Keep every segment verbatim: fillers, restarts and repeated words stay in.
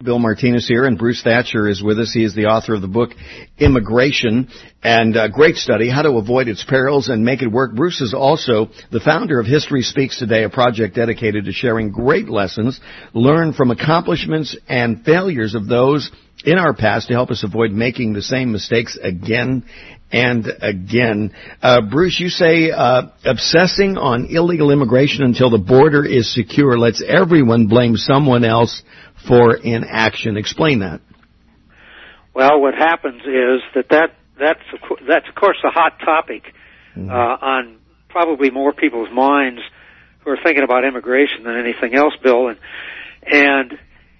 Bill Martinez here, and Bruce Thatcher is with us. He is the author of the book Immigration, and a great study, How to Avoid Its Perils and Make It Work. Bruce is also the founder of History Speaks Today, a project dedicated to sharing great lessons learned from accomplishments and failures of those in our past to help us avoid making the same mistakes again and again. Uh, Bruce, you say uh, obsessing on illegal immigration until the border is secure lets everyone blame someone else for inaction. Explain that. Well, what happens is that, that that's, that's, of course, a hot topic mm-hmm. uh, on probably more people's minds who are thinking about immigration than anything else, Bill. And and,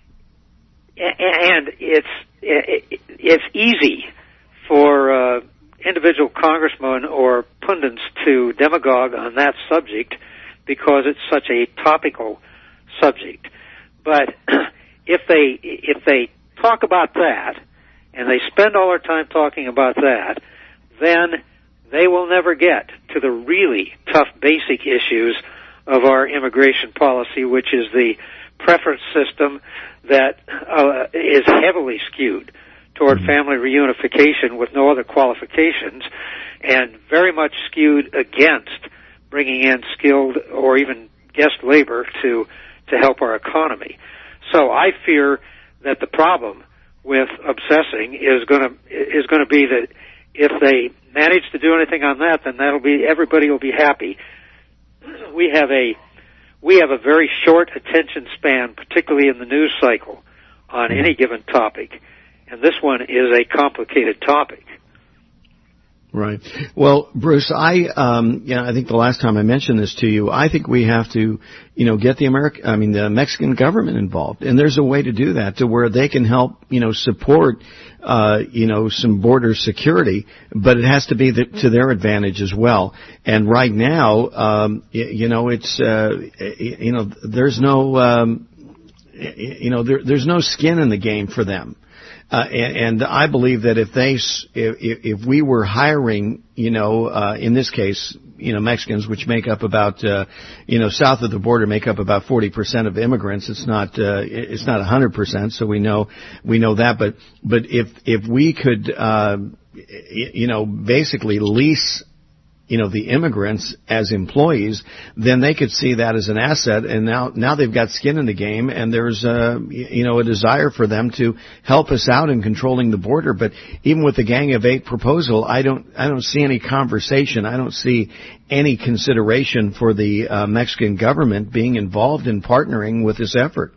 and it's, it, it's easy for... Uh, individual congressmen or pundits to demagogue on that subject because it's such a topical subject. But if they if they talk about that and they spend all their time talking about that, then they will never get to the really tough basic issues of our immigration policy, which is the preference system that uh, is heavily skewed toward family reunification with no other qualifications, and very much skewed against bringing in skilled or even guest labor to to help our economy. So I fear that the problem with obsessing is going to is going to be that if they manage to do anything on that, then that'll be everybody will be happy. We have a we have a very short attention span, particularly in the news cycle, on any given topic. And this one is a complicated topic. Right. Well, Bruce, I, um, you know, I think the last time I mentioned this to you, I think we have to, you know, get the American, I mean, the Mexican government involved. And there's a way to do that to where they can help, you know, support, uh, you know, some border security, but it has to be the, to their advantage as well. And right now, um, you, you know, it's, uh, you know, there's no, um, you know, there, there's no skin in the game for them. Uh, and, and I believe that if they, if, if we were hiring, you know, uh, in this case, you know, Mexicans, which make up about, uh, you know, south of the border make up about forty percent of immigrants. It's not, uh, it's not one hundred percent. So we know, we know that. But, but if, if we could, uh, you know, basically lease, you know, the immigrants as employees, then they could see that as an asset. And now, now they've got skin in the game, and there's a, you know, a desire for them to help us out in controlling the border. But even with the Gang of Eight proposal, I don't, I don't see any conversation. I don't see any consideration for the uh, Mexican government being involved in partnering with this effort.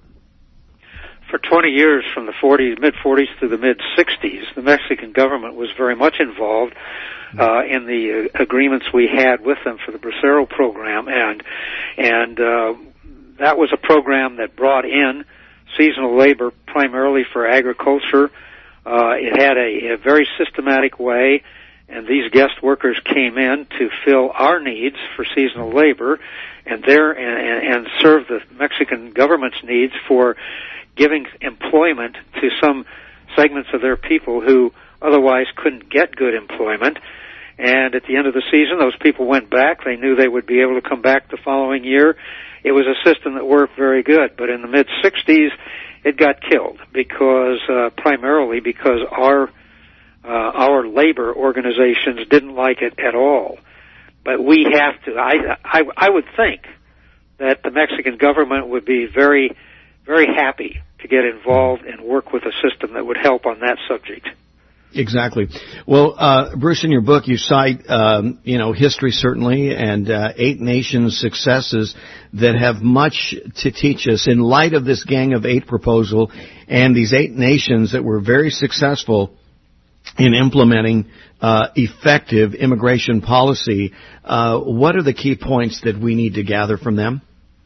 For twenty years, from the forties, mid-forties to the mid-sixties, the Mexican government was very much involved uh, in the uh, agreements we had with them for the Bracero program, and and uh, that was a program that brought in seasonal labor primarily for agriculture. Uh, it had a, a very systematic way, and these guest workers came in to fill our needs for seasonal labor, and there and, and serve the Mexican government's needs for giving employment to some segments of their people who otherwise couldn't get good employment. And at the end of the season, those people went back. They knew they would be able to come back the following year. It was a system that worked very good. But in the mid-sixties, it got killed because, uh, primarily because our, uh, our labor organizations didn't like it at all. But we have to, I, I, I would think that the Mexican government would be very, very happy to get involved and work with a system that would help on that subject. Exactly. Well, uh, Bruce, in your book, you cite, um, you know, history certainly, and uh, eight nations' successes that have much to teach us in light of this Gang of Eight proposal, and these eight nations that were very successful in implementing uh, effective immigration policy. Uh, what are the key points that we need to gather from them?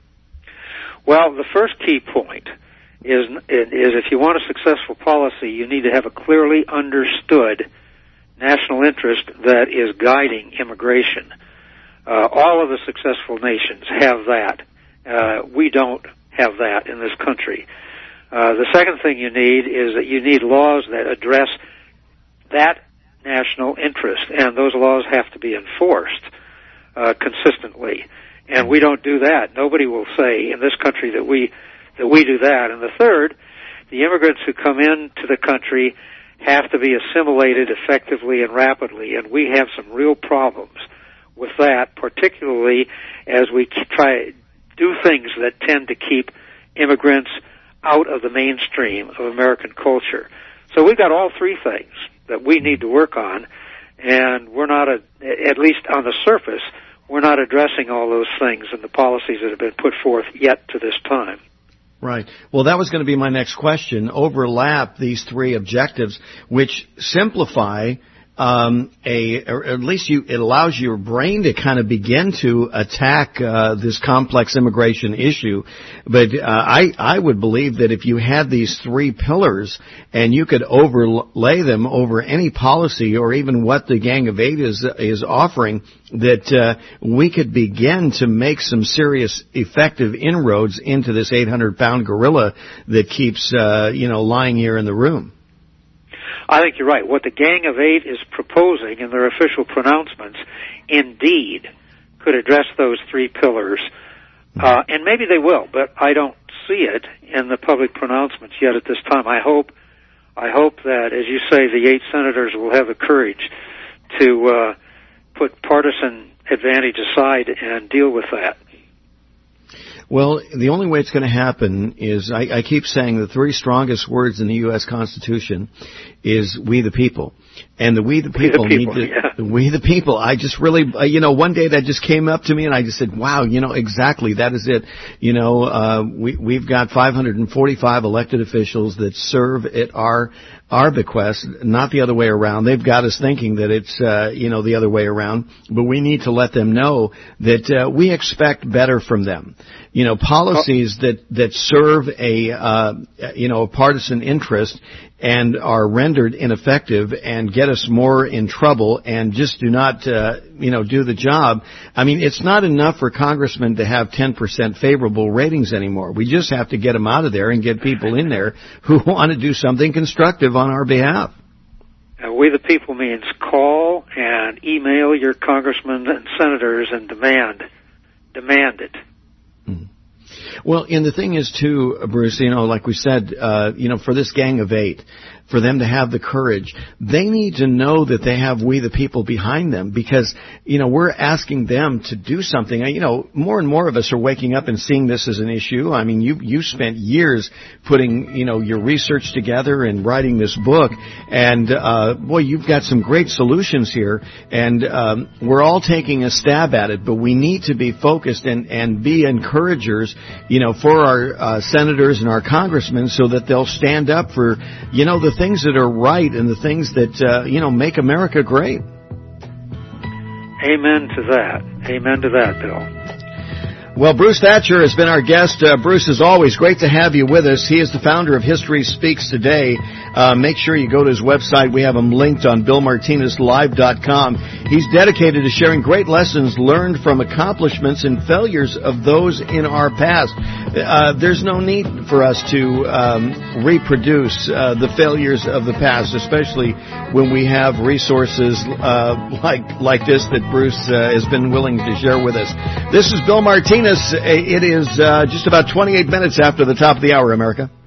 Well, the first key point is, is if you want a successful policy, you need to have a clearly understood national interest that is guiding immigration. Uh, all of the successful nations have that. Uh, we don't have that in this country. Uh, the second thing you need is that you need laws that address that national interest, and those laws have to be enforced uh, consistently. And we don't do that. Nobody will say in this country that we that we do that. And the third, the immigrants who come into the country have to be assimilated effectively and rapidly, and we have some real problems with that, particularly as we try do things that tend to keep immigrants out of the mainstream of American culture. So we've got all three things that we need to work on, and we're not, a, at least on the surface, we're not addressing all those things in the policies that have been put forth yet to this time. Right. Well, that was going to be my next question. Overlap these three objectives, which simplify um, a, or at least you, it allows your brain to kind of begin to attack uh, this complex immigration issue. But uh, I, I would believe that if you had these three pillars and you could overlay them over any policy or even what the Gang of Eight is is offering, that uh, we could begin to make some serious, effective inroads into this eight hundred pound gorilla that keeps, uh, you know, lying here in the room. I think you're right. What the Gang of Eight is proposing in their official pronouncements indeed could address those three pillars. Uh, and maybe they will, but I don't see it in the public pronouncements yet at this time. I hope, I hope that, as you say, the eight senators will have the courage to uh, put partisan advantage aside and deal with that. Well, the only way it's going to happen is, I, I keep saying the three strongest words in the U S Constitution is we the people. And the we the people, we the people need to, yeah. we the people. I just really, uh, you know, one day that just came up to me and I just said, wow, you know, exactly, that is it. You know, uh, we, we've got five hundred forty-five elected officials that serve at our, our bequest, not the other way around. They've got us thinking that it's, uh, you know, the other way around, but we need to let them know that, uh, we expect better from them. You know, policies that, that serve a, uh, you know, a partisan interest and are rendered ineffective and get us more in trouble and just do not, uh, you know, do the job. I mean, it's not enough for congressmen to have ten percent favorable ratings anymore. We just have to get them out of there and get people in there who want to do something constructive on our behalf. Uh, we the people means call and email your congressmen and senators and demand, demand it. Mm-hmm. Well, and the thing is, too, Bruce, you know, like we said, uh, you know, for this Gang of Eight, for them to have the courage, they need to know that they have we the people behind them because, you know, we're asking them to do something. You know, more and more of us are waking up and seeing this as an issue. I mean, you, you spent years putting, you know, your research together and writing this book. And, uh, boy, you've got some great solutions here. And, um, we're all taking a stab at it, but we need to be focused and, and be encouragers, you know, for our, uh, senators and our congressmen so that they'll stand up for, you know, the things that are right and the things that, uh, you know, make America great. Amen to that. Amen to that, Bill. Well, Bruce Thatcher has been our guest. Uh, Bruce, as always, great to have you with us. He is the founder of History Speaks Today. Uh, make sure you go to his website. We have him linked on bill martinez live dot com. He's dedicated to sharing great lessons learned from accomplishments and failures of those in our past. Uh, there's no need for us to um, reproduce uh, the failures of the past, especially when we have resources uh, like like this that Bruce uh, has been willing to share with us. This is Bill Martinez. It is uh, just about twenty-eight minutes after the top of the hour, America.